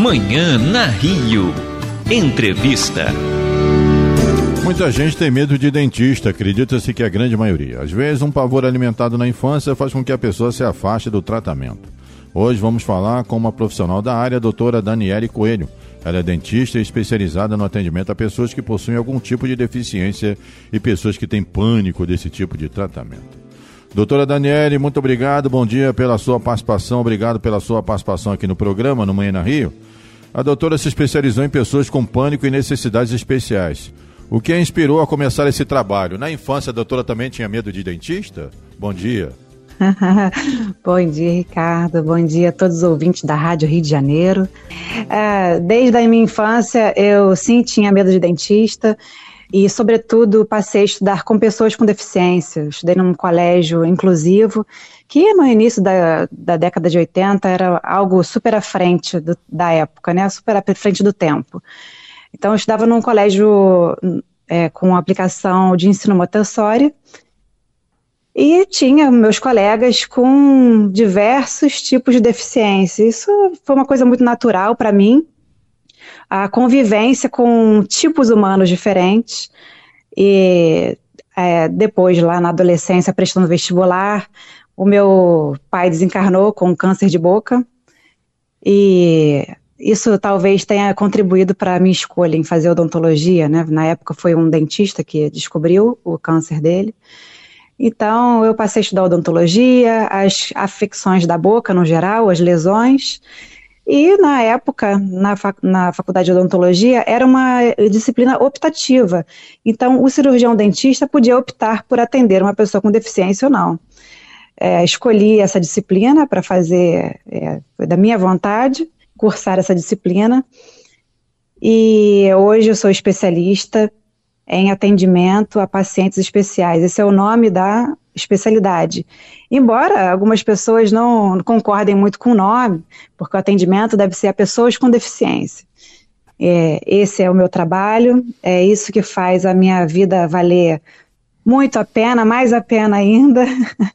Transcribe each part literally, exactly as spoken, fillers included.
Manhã na Rio. Entrevista. Muita gente tem medo de dentista, acredita-se que é a grande maioria. Às vezes, um pavor alimentado na infância faz com que a pessoa se afaste do tratamento. Hoje vamos falar com uma profissional da área, a doutora Daniele Coelho. Ela é dentista e especializada no atendimento a pessoas que possuem algum tipo de deficiência e pessoas que têm pânico desse tipo de tratamento. Doutora Daniele, muito obrigado, bom dia pela sua participação, obrigado pela sua participação aqui no programa, no Manhã na Rio. A doutora se especializou em pessoas com pânico e necessidades especiais. O que a inspirou a começar esse trabalho? Na infância, a doutora também tinha medo de dentista? Bom dia. Bom dia, Ricardo. Bom dia a todos os ouvintes da Rádio Rio de Janeiro. É, desde a minha infância, eu sim tinha medo de dentista e, sobretudo, passei a estudar com pessoas com deficiência. Eu estudei num colégio inclusivo, que no início da, da década de oitenta era algo super à frente do, da época, né? Super à frente do tempo. Então, eu estudava num colégio é, com aplicação de ensino montessori e tinha meus colegas com diversos tipos de deficiência. Isso foi uma coisa muito natural para mim, a convivência com tipos humanos diferentes. E é, depois, lá na adolescência, prestando vestibular, o meu pai desencarnou com câncer de boca e isso talvez tenha contribuído para a minha escolha em fazer odontologia, né? Na época foi um dentista que descobriu o câncer dele. Então eu passei a estudar odontologia, as afecções da boca no geral, as lesões. E na época, na, fac- na faculdade de odontologia, era uma disciplina optativa. Então o cirurgião dentista podia optar por atender uma pessoa com deficiência ou não. É, escolhi essa disciplina para fazer, é, foi da minha vontade, cursar essa disciplina, e hoje eu sou especialista em atendimento a pacientes especiais. Esse é o nome da especialidade. Embora algumas pessoas não concordem muito com o nome, porque o atendimento deve ser a pessoas com deficiência. É, esse é o meu trabalho, é isso que faz a minha vida valer muito a pena, mais a pena ainda.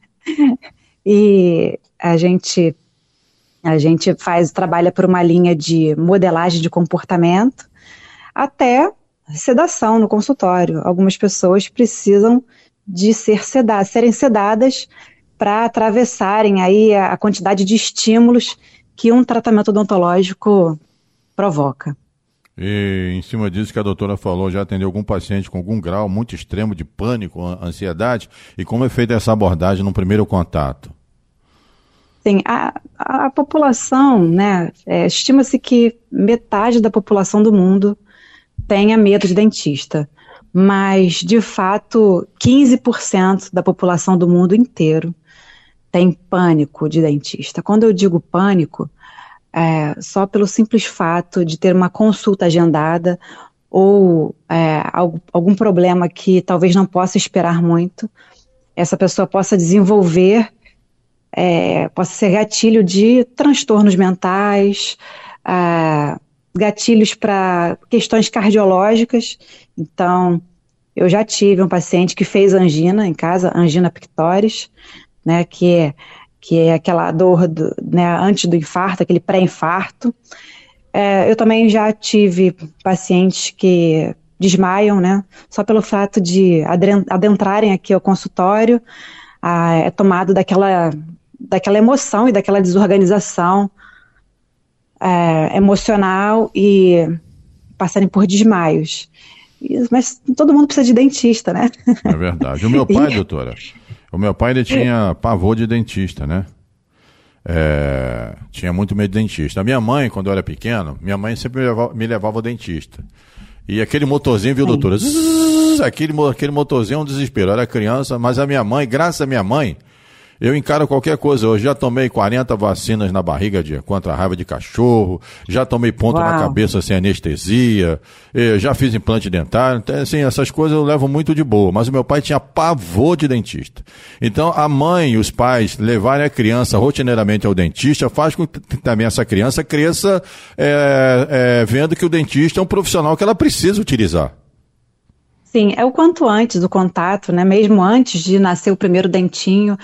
E a gente... A gente faz, trabalha por uma linha de modelagem de comportamento até sedação no consultório. Algumas pessoas precisam de ser sedadas, serem sedadas para atravessarem aí a, a quantidade de estímulos que um tratamento odontológico provoca. E em cima disso que a doutora falou, já atendeu algum paciente com algum grau muito extremo de pânico, ansiedade, e como é feita essa abordagem no primeiro contato? Sim, a, a população, né, é, estima-se que metade da população do mundo tenha medo de dentista, mas, de fato, quinze por cento da população do mundo inteiro tem pânico de dentista. Quando eu digo pânico, é só pelo simples fato de ter uma consulta agendada ou é, algum, algum problema que talvez não possa esperar muito, essa pessoa possa desenvolver É, possa ser gatilho de transtornos mentais, ah, gatilhos para questões cardiológicas. Então, eu já tive um paciente que fez angina em casa, angina pectoris, né, que é, que é aquela dor do, né, antes do infarto, aquele pré-infarto. É, eu também já tive pacientes que desmaiam, né, só pelo fato de adentrarem aqui ao consultório, ah, é tomado daquela... daquela emoção e daquela desorganização é, emocional e passarem por desmaios. E, mas todo mundo precisa de dentista, né? É verdade. O meu pai, doutora, o meu pai ele tinha pavor de dentista, né? É, tinha muito medo de dentista. A minha mãe, quando eu era pequeno, minha mãe sempre me levava, me levava ao dentista. E aquele motorzinho, viu, doutora? Zzz, aquele, aquele motorzinho é um desespero. Eu era criança, mas a minha mãe, graças à minha mãe, eu encaro qualquer coisa. Eu já tomei quarenta vacinas na barriga de, contra a raiva de cachorro, já tomei ponto Uau. na cabeça sem anestesia, já fiz implante dentário. Então, assim, essas coisas eu levo muito de boa. Mas o meu pai tinha pavor de dentista. Então, a mãe e os pais levarem a criança rotineiramente ao dentista faz com que também essa criança cresça é, é, vendo que o dentista é um profissional que ela precisa utilizar. Sim, é o quanto antes do contato, né? Mesmo antes de nascer o primeiro dentinho,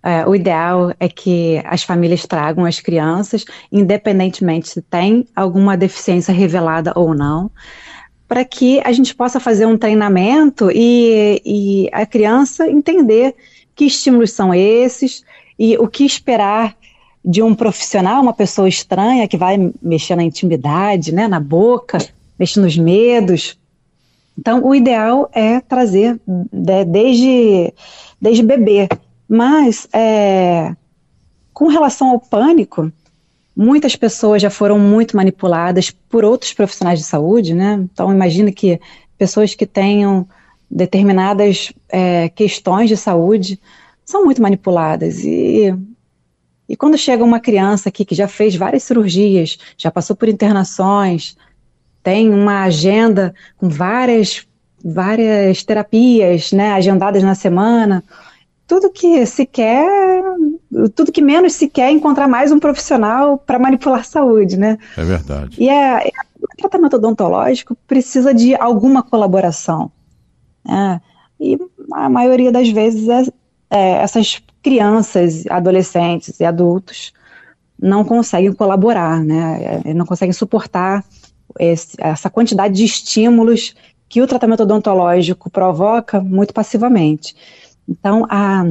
É, o ideal é que as famílias tragam as crianças, independentemente se tem alguma deficiência revelada ou não, para que a gente possa fazer um treinamento e, e a criança entender que estímulos são esses e o que esperar de um profissional, uma pessoa estranha que vai mexer na intimidade, né, na boca, mexer nos medos. Então, o ideal é trazer de, desde, desde bebê. Mas, é, com relação ao pânico, muitas pessoas já foram muito manipuladas por outros profissionais de saúde, né? Então, imagine que pessoas que tenham determinadas é, questões de saúde são muito manipuladas. E, e quando chega uma criança aqui que já fez várias cirurgias, já passou por internações, tem uma agenda com várias, várias terapias, né, agendadas na semana, tudo que se quer, tudo que menos se quer é encontrar mais um profissional para manipular saúde, né? É verdade. E é, é, o tratamento odontológico precisa de alguma colaboração, né? E a maioria das vezes é, é, essas crianças, adolescentes e adultos não conseguem colaborar, né? Não conseguem suportar esse, essa quantidade de estímulos que o tratamento odontológico provoca muito passivamente. Então, a,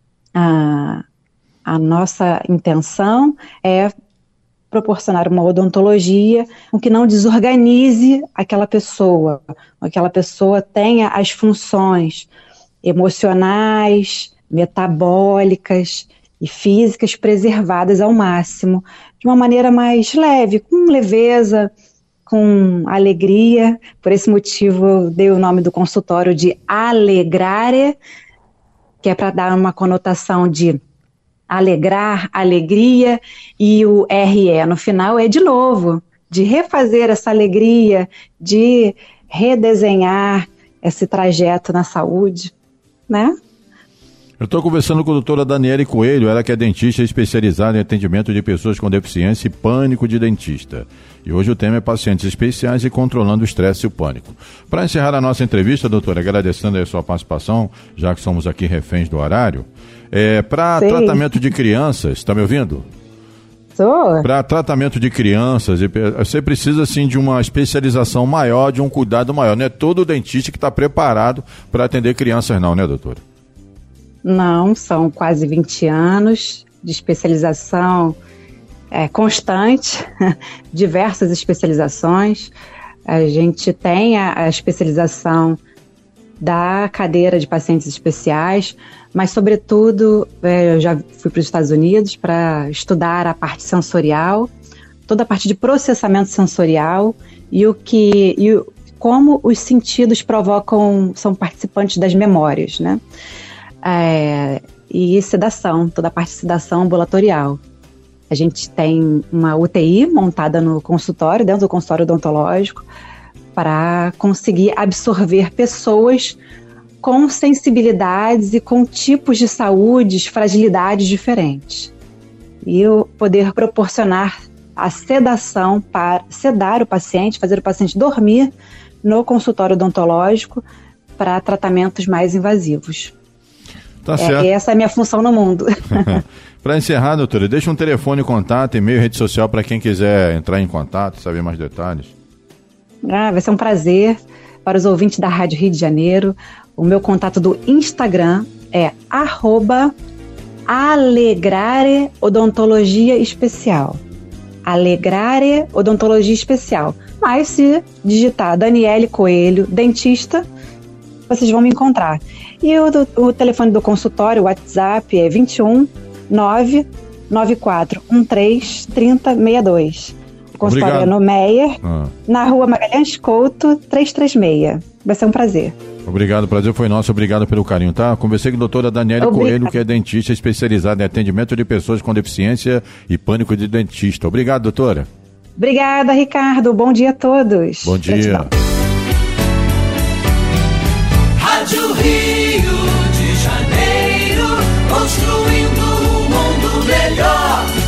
a, a nossa intenção é proporcionar uma odontologia com que não desorganize aquela pessoa, aquela pessoa tenha as funções emocionais, metabólicas e físicas preservadas ao máximo, de uma maneira mais leve, com leveza, com alegria. Por esse motivo eu dei o nome do consultório de Alegrare, que é para dar uma conotação de alegrar, alegria, e o R E no final é de novo, de refazer essa alegria, de redesenhar esse trajeto na saúde, né? Eu estou conversando com a doutora Daniele Coelho, ela que é dentista especializada em atendimento de pessoas com deficiência e pânico de dentista. E hoje o tema é pacientes especiais e controlando o estresse e o pânico. Para encerrar a nossa entrevista, doutora, agradecendo a sua participação, já que somos aqui reféns do horário, é, para tratamento de crianças, está me ouvindo? Estou. Para tratamento de crianças, você precisa assim de uma especialização maior, de um cuidado maior. Não é todo dentista que está preparado para atender crianças não, né, doutora? Não, são quase vinte anos de especialização é, constante, diversas especializações. A gente tem a, a especialização da cadeira de pacientes especiais, mas, sobretudo, é, eu já fui para os Estados Unidos para estudar a parte sensorial, toda a parte de processamento sensorial e o que... E o, como os sentidos provocam, são participantes das memórias, né? É, e sedação, toda a parte de sedação ambulatorial. A gente tem uma U T I montada no consultório, dentro do consultório odontológico, para conseguir absorver pessoas com sensibilidades e com tipos de saúdes, fragilidades diferentes. E eu poder proporcionar a sedação para sedar o paciente, fazer o paciente dormir no consultório odontológico para tratamentos mais invasivos. Tá certo. É, essa é a minha função no mundo. Para encerrar, doutora, deixa um telefone, contato, e-mail, rede social para quem quiser entrar em contato, saber mais detalhes. Ah, vai ser um prazer para os ouvintes da Rádio Rio de Janeiro. O meu contato do Instagram é arroba Alegrare Odontologia Especial. Alegrare Odontologia Especial. Mas se digitar Daniele Coelho, dentista, vocês vão me encontrar. E o, o telefone do consultório, o WhatsApp, é vinte e um, nove nove quatro um três, trinta, sessenta e dois. O consultório Obrigado. É no Meyer, ah. na rua Magalhães Couto, trezentos e trinta e seis. Vai ser um prazer. Obrigado, o prazer foi nosso, obrigado pelo carinho, tá? Conversei com a doutora Daniele Obrigada. Coelho, que é dentista especializada em atendimento de pessoas com deficiência e pânico de dentista. Obrigado, doutora. Obrigada, Ricardo. Bom dia a todos. Bom dia. Gratidão. Rádio Rio de Janeiro, construindo um mundo melhor.